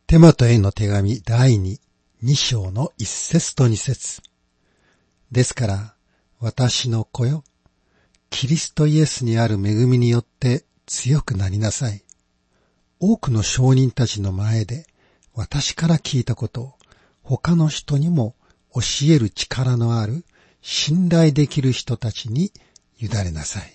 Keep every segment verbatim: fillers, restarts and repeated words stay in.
テモテへの手紙第二、二章の一節と二節。ですから、私の子よ、キリストイエスにある恵みによって強くなりなさい。多くの証人たちの前で私から聞いたことを他の人にも教える力のある信頼できる人たちに委ねなさい。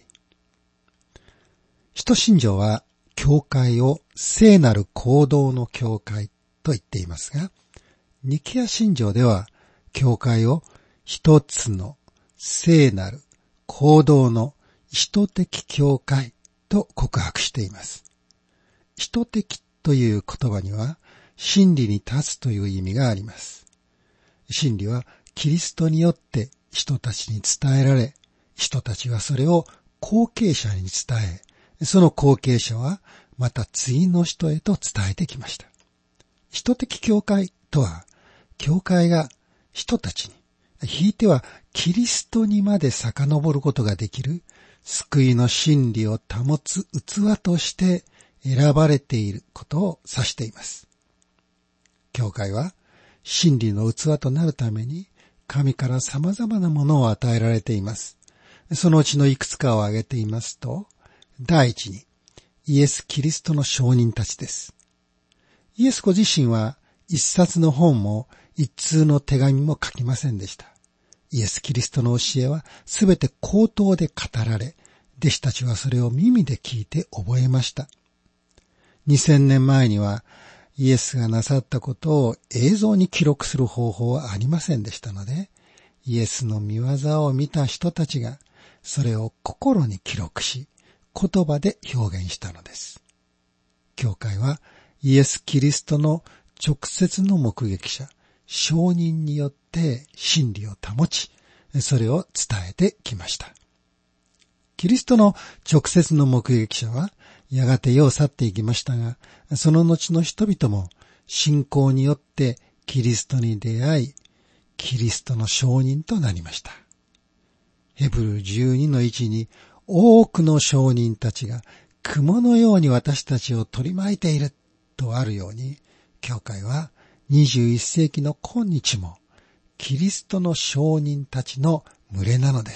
使徒信条は教会を聖なる行動の教会と言っていますが、ニケア信条では教会を一つの聖なる行動の使徒的教会と告白しています。使徒的という言葉には真理に立つという意味があります。真理はキリストによって人たちに伝えられ、人たちはそれを後継者に伝え、その後継者はまた次の人へと伝えてきました。使徒的教会とは、教会が人たちに、ひいてはキリストにまで遡ることができる救いの真理を保つ器として選ばれていることを指しています。教会は真理の器となるために神から様々なものを与えられています。そのうちのいくつかを挙げていますと、第一にイエス・キリストの証人たちです。イエスご自身は一冊の本も一通の手紙も書きませんでした。イエス・キリストの教えはすべて口頭で語られ、弟子たちはそれを耳で聞いて覚えました。にせんねんまえにはイエスがなさったことを映像に記録する方法はありませんでしたので、イエスの御業を見た人たちがそれを心に記録し、言葉で表現したのです。教会はイエス・キリストの直接の目撃者、証人によって真理を保ち、それを伝えてきました。キリストの直接の目撃者はやがて世を去っていきましたが、その後の人々も信仰によってキリストに出会い、キリストの証人となりました。ヘブルじゅうにのいちに多くの証人たちが雲のように私たちを取り巻いているとあるように、教会はにじゅういっせいきの今日もキリストの証人たちの群れなのです。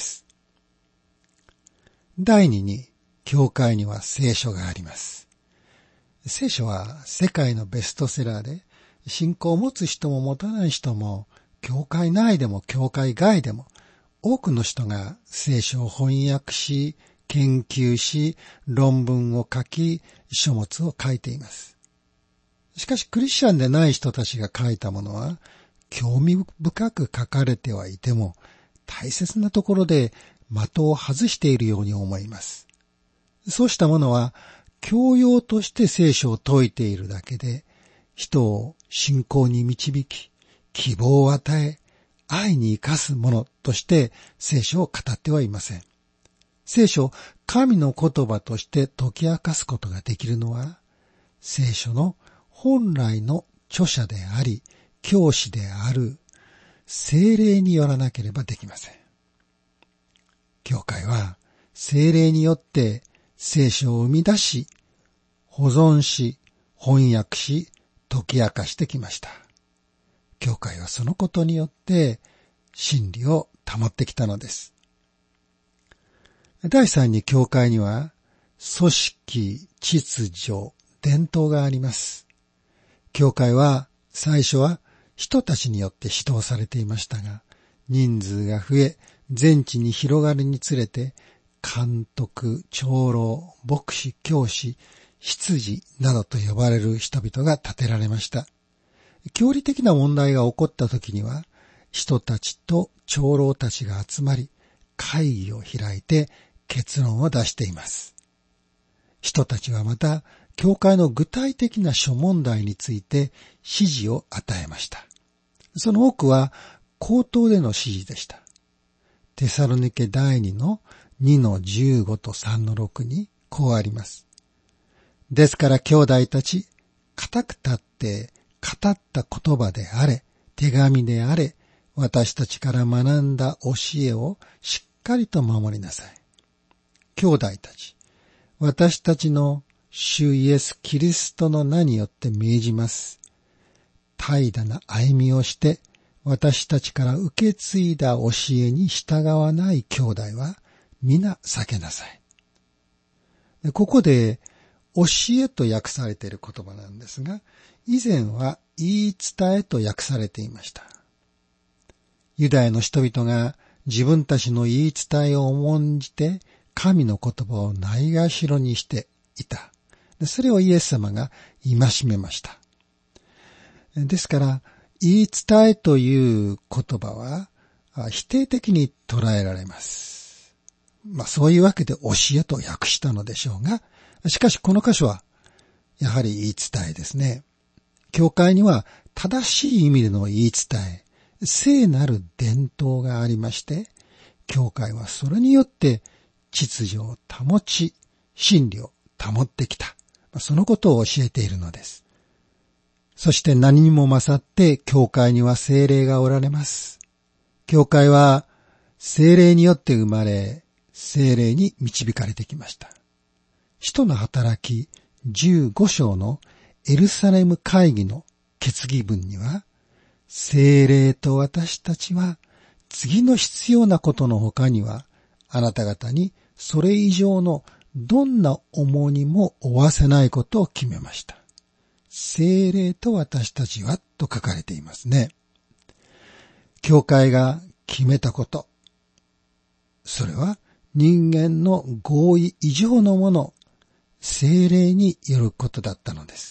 第二に、教会には聖書があります。聖書は世界のベストセラーで、信仰を持つ人も持たない人も、教会内でも教会外でも、多くの人が聖書を翻訳し、研究し、論文を書き、書物を書いています。しかしクリスチャンでない人たちが書いたものは、興味深く書かれてはいても、大切なところで的を外しているように思います。そうしたものは、教養として聖書を説いているだけで、人を信仰に導き、希望を与え、愛に生かすものとして聖書を語ってはいません。聖書を神の言葉として解き明かすことができるのは、聖書の本来の著者であり、教師である聖霊によらなければできません。教会は聖霊によって聖書を生み出し、保存し、翻訳し、解き明かしてきました。教会はそのことによって真理を保ってきたのです。第三に、教会には組織、秩序、伝統があります。教会は最初は人たちによって指導されていましたが、人数が増え、全地に広がるにつれて、監督、長老、牧師、教師、執事などと呼ばれる人々が立てられました。教理的な問題が起こった時には、人たちと長老たちが集まり、会議を開いて結論を出しています。人たちはまた、教会の具体的な諸問題について指示を与えました。その多くは口頭での指示でした。テサロニケ第二のにのじゅうごとさんのろくにこうあります。ですから兄弟たち、固く立って語った言葉であれ、手紙であれ、私たちから学んだ教えをしっかりと守りなさい。兄弟たち、私たちの主イエス・キリストの名によって命じます。 怠惰な歩みをして、私たちから受け継いだ教えに従わない兄弟は皆避けなさい。でここで教えと訳されている言葉なんですが、以前は言い伝えと訳されていました。ユダヤの人々が自分たちの言い伝えを重んじて神の言葉をないがしろにしていた。でそれをイエス様が戒めました。ですから、言い伝えという言葉は否定的に捉えられます。まあそういうわけで教えと訳したのでしょうが、しかしこの箇所はやはり言い伝えですね。教会には正しい意味での言い伝え、聖なる伝統がありまして、教会はそれによって秩序を保ち、真理を保ってきた。そのことを教えているのです。そして何にも勝って教会には聖霊がおられます。教会は聖霊によって生まれ、聖霊に導かれてきました。使徒の働きじゅうご章のエルサレム会議の決議文には、聖霊と私たちは次の必要なことの他には、あなた方にそれ以上のどんな重荷も負わせないことを決めました。聖霊と私たちはと書かれていますね。教会が決めたこと。それは人間の合意以上のもの、聖霊によることだったのです。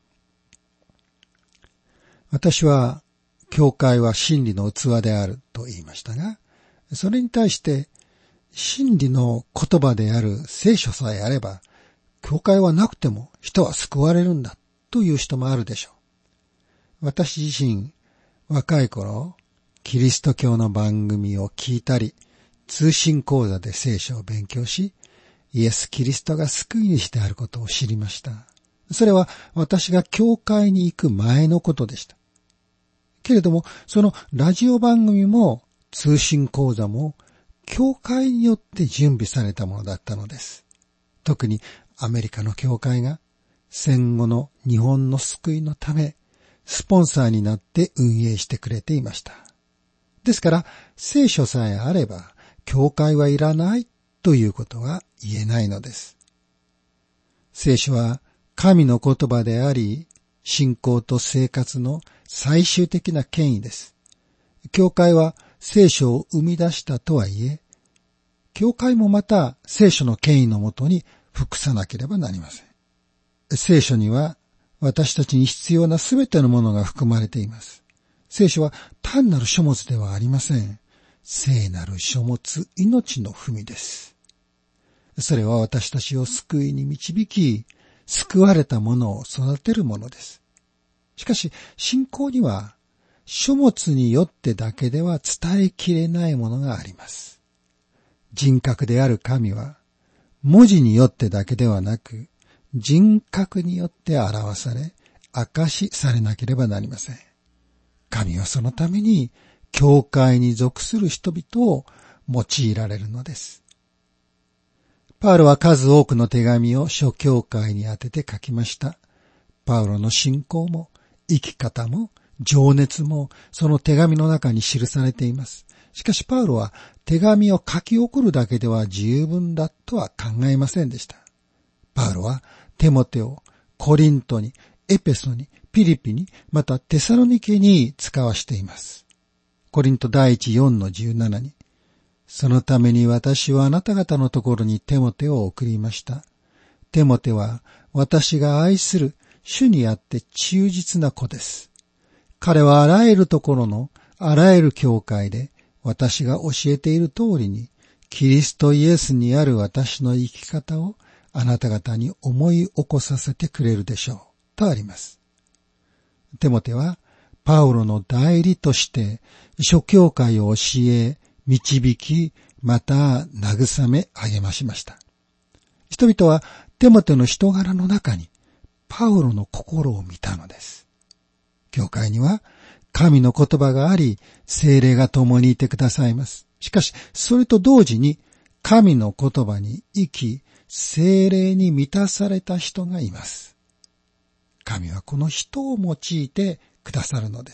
私は、教会は真理の器であると言いましたが、それに対して、真理の言葉である聖書さえあれば、教会はなくても人は救われるんだという人もあるでしょう。私自身、若い頃、キリスト教の番組を聞いたり、通信講座で聖書を勉強し、イエス・キリストが救い主であることを知りました。それは私が教会に行く前のことでした。けれども、そのラジオ番組も通信講座も教会によって準備されたものだったのです。特にアメリカの教会が戦後の日本の救いのためスポンサーになって運営してくれていました。ですから聖書さえあれば教会はいらないということは言えないのです。聖書は神の言葉であり、信仰と生活の最終的な権威です。教会は聖書を生み出したとはいえ、教会もまた聖書の権威のもとに服さなければなりません。聖書には私たちに必要なすべてのものが含まれています。聖書は単なる書物ではありません。聖なる書物、命の文です。それは私たちを救いに導き、救われたものを育てるものです。しかし、信仰には書物によってだけでは伝えきれないものがあります。人格である神は、文字によってだけではなく、人格によって表され、明かしされなければなりません。神はそのために、教会に属する人々を用いられるのです。パウロは数多くの手紙を諸教会に宛てて書きました。パウロの信仰も、生き方も、情熱も、その手紙の中に記されています。しかしパウロは手紙を書き送るだけでは十分だとは考えませんでした。パウロはテモテをコリントに、エペソに、ピリピに、またテサロニケに使わしています。コリント第一よんのじゅうななに、そのために私はあなた方のところにテモテを送りました。テモテは私が愛する主にあって忠実な子です。彼はあらゆるところのあらゆる教会で私が教えている通りにキリストイエスにある私の生き方をあなた方に思い起こさせてくれるでしょう。とあります。テモテはパウロの代理として諸教会を教え、導き、また慰め励ましました。人々はテモテの人柄の中にパウロの心を見たのです。教会には神の言葉があり、聖霊が共にいてくださいます。しかし、それと同時に神の言葉に生き、聖霊に満たされた人がいます。神はこの人を用いてくださるのです。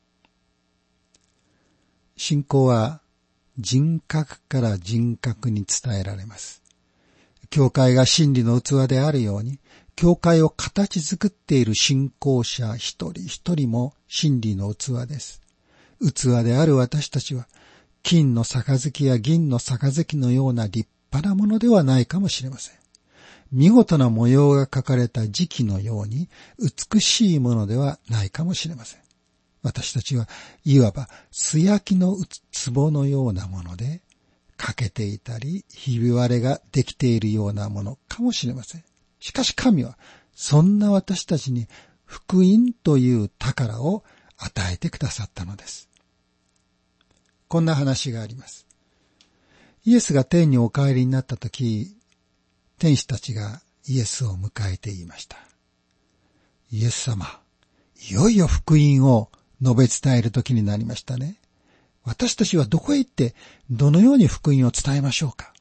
信仰は人格から人格に伝えられます。教会が真理の器であるように、教会を形作っている信仰者一人一人も真理の器です。器である私たちは、金の杯や銀の杯のような立派なものではないかもしれません。見事な模様が描かれた磁器のように美しいものではないかもしれません。私たちはいわば素焼きの壺のようなもので、欠けていたり、ひび割れができているようなものかもしれません。しかし神は、そんな私たちに福音という宝を与えてくださったのです。こんな話があります。イエスが天にお帰りになったとき、天使たちがイエスを迎えて言いました。イエス様、いよいよ福音を述べ伝えるときになりましたね。私たちはどこへ行って、どのように福音を伝えましょうか。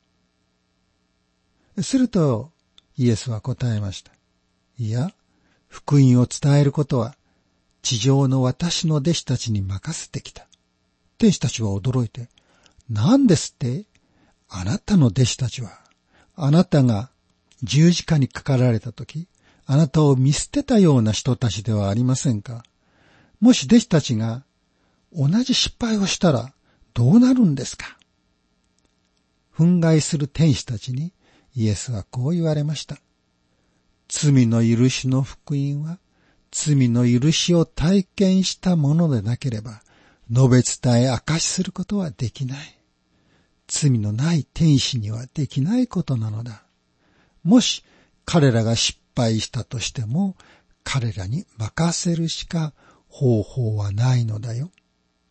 すると、イエスは答えました。いや、福音を伝えることは、地上の私の弟子たちに任せてきた。天使たちは驚いて、何ですって？あなたの弟子たちは、あなたが十字架にかかられたとき、あなたを見捨てたような人たちではありませんか？もし弟子たちが同じ失敗をしたらどうなるんですか？憤慨する天使たちにイエスはこう言われました。罪の許しの福音は、罪の許しを体験したものでなければ、述べ伝え明かしすることはできない。罪のない天使にはできないことなのだ。もし彼らが失敗したとしても、彼らに任せるしか方法はないのだよ。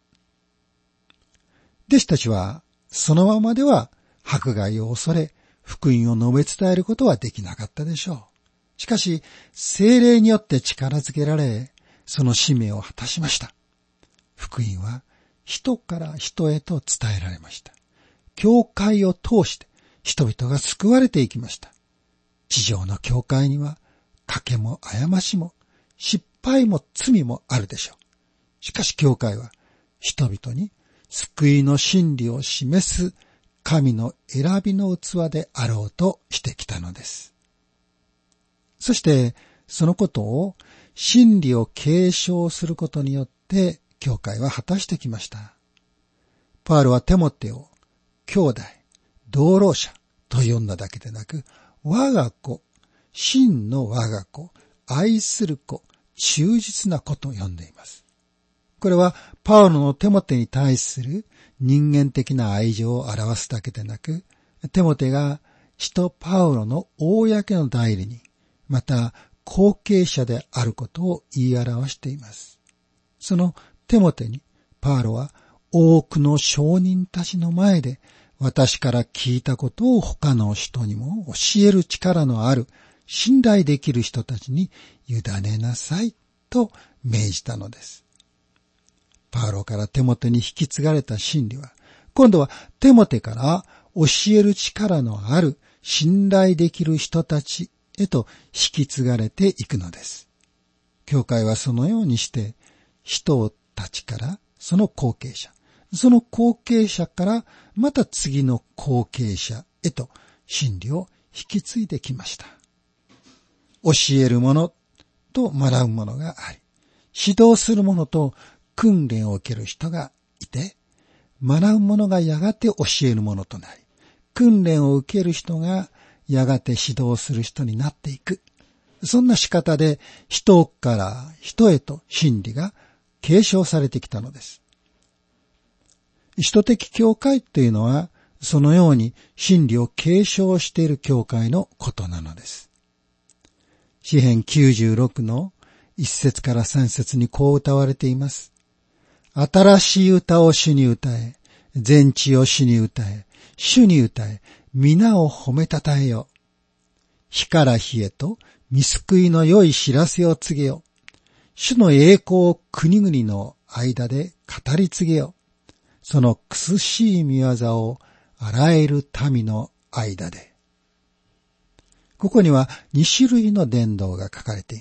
弟子たちはそのままでは迫害を恐れ、福音を述べ伝えることはできなかったでしょう。しかし、聖霊によって力づけられ、その使命を果たしました。福音は人から人へと伝えられました。教会を通して人々が救われていきました。地上の教会には、賭けも過しも、失敗も罪もあるでしょう。しかし教会は、人々に救いの真理を示す神の選びの器であろうとしてきたのです。そして、そのことを真理を継承することによって、教会は果たしてきました。パウロはテモテを兄弟、同労者と呼んだだけでなく、我が子、真の我が子、愛する子、忠実な子と呼んでいます。これはパウロのテモテに対する人間的な愛情を表すだけでなく、テモテが使徒パウロの公の代理人、また後継者であることを言い表しています。そのテモテにパウロは多くの証人たちの前で私から聞いたことを他の人にも教える力のある信頼できる人たちに委ねなさいと命じたのです。パウロからテモテに引き継がれた真理は、今度はテモテから教える力のある信頼できる人たちへと引き継がれていくのです。教会はそのようにして人たちからその後継者、その後継者からまた次の後継者へと真理を引き継いできました。教える者と学ぶ者があり、指導する者と訓練を受ける人がいて、学ぶ者がやがて教える者となり、訓練を受ける人がやがて指導する人になっていく。そんな仕方で人から人へと真理が継承されてきたのです。使徒的教会というのは、そのように真理を継承している教会のことなのです。詩編きゅうじゅうろくの一節から三節にこう歌われています。新しい歌を主に歌え、全地を主に歌え、主に歌え、皆を褒めたたえよ。火から火へと御救いの良い知らせを告げよ。主の栄光を国々の間で語り継げよ。その苦しい御業をあらゆる民の間で。ここにはに種類の伝道が書かれています。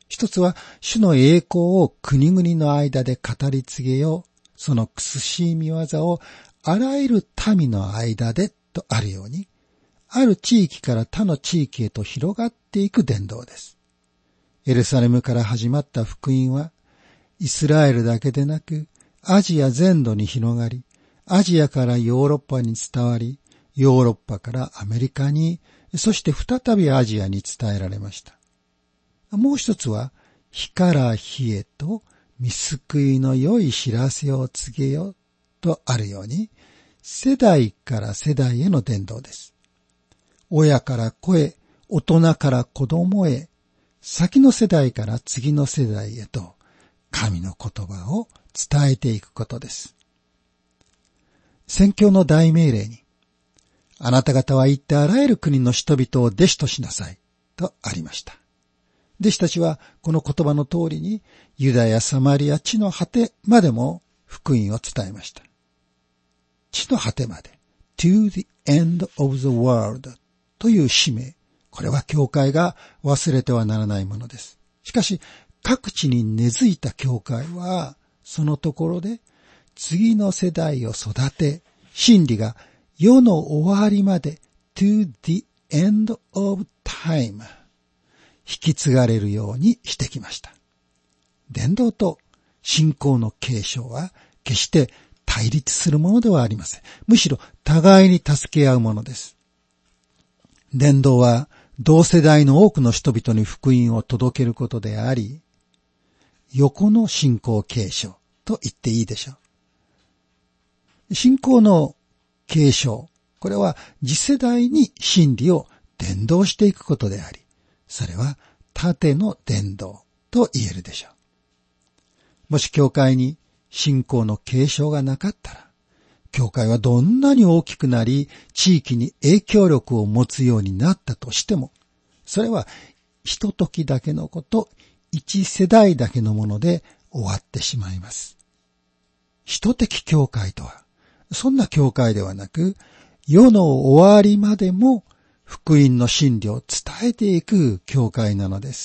一つは主の栄光を国々の間で語り継げよう。その苦しい見業をあらゆる民の間でとあるように、ある地域から他の地域へと広がっていく伝道です。エルサレムから始まった福音は、イスラエルだけでなく、アジア全土に広がり、アジアからヨーロッパに伝わり、ヨーロッパからアメリカに、そして再びアジアに伝えられました。もう一つは、火から火へと御救いの良い知らせを告げよとあるように、世代から世代への伝道です。親から子へ、大人から子供へ、先の世代から次の世代へと、神の言葉を伝えていくことです。宣教の大命令に、あなた方は行ってあらゆる国の人々を弟子としなさい、とありました。弟子たちはこの言葉の通りに、ユダヤ、サマリア、地の果てまでも福音を伝えました。地の果てまで、to the end of the world という使命、これは教会が忘れてはならないものです。しかし、各地に根付いた教会は、そのところで次の世代を育て、真理が世の終わりまで to the end of time 引き継がれるようにしてきました。伝道と信仰の継承は決して対立するものではありません。むしろ互いに助け合うものです。伝道は同世代の多くの人々に福音を届けることであり、横の信仰継承と言っていいでしょう。信仰の継承、これは次世代に真理を伝道していくことであり、それは縦の伝道と言えるでしょう。もし教会に信仰の継承がなかったら、教会はどんなに大きくなり、地域に影響力を持つようになったとしても、それはひとときだけのこと、一世代だけのもので終わってしまいます。ひと的教会とは、そんな教会ではなく、世の終わりまでも福音の真理を伝えていく教会なのです。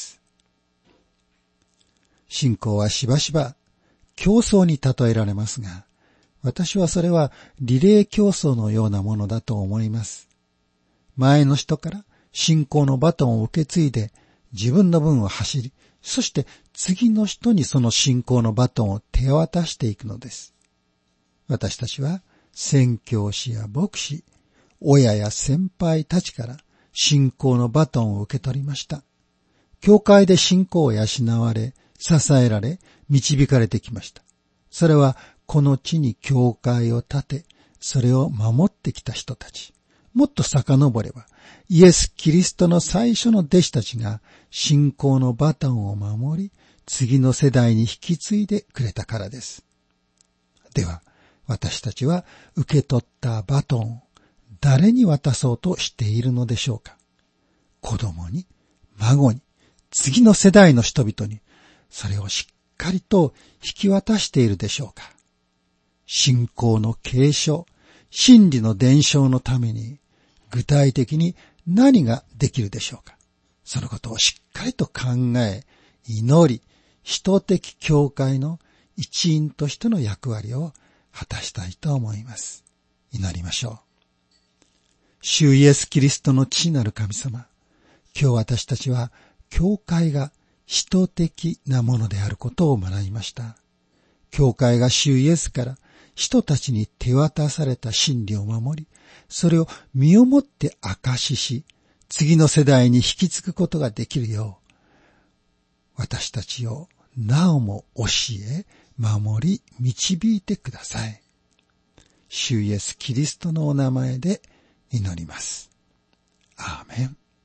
信仰はしばしば競争に例えられますが、私はそれはリレー競争のようなものだと思います。前の人から信仰のバトンを受け継いで自分の分を走り、そして次の人にその信仰のバトンを手渡していくのです。私たちは宣教師や牧師、親や先輩たちから信仰のバトンを受け取りました。教会で信仰を養われ、支えられ、導かれてきました。それはこの地に教会を建て、それを守ってきた人たち。もっと遡れば、イエス・キリストの最初の弟子たちが信仰のバトンを守り、次の世代に引き継いでくれたからです。では、私たちは受け取ったバトンを誰に渡そうとしているのでしょうか。子供に、孫に、次の世代の人々に、それをしっかりと引き渡しているでしょうか。信仰の継承、真理の伝承のために、具体的に何ができるでしょうか。そのことをしっかりと考え、祈り、使徒的教会の一員としての役割を果たしたいと思います。祈りましょう。主イエス・キリストの父なる神様、今日私たちは教会が使徒的なものであることを学びました。教会が主イエスから人たちに手渡された真理を守り、それを身をもって証しし、次の世代に引き継ぐことができるよう、私たちをなおも教え、守り、導いてください。主イエス・キリストのお名前で祈ります。アーメン。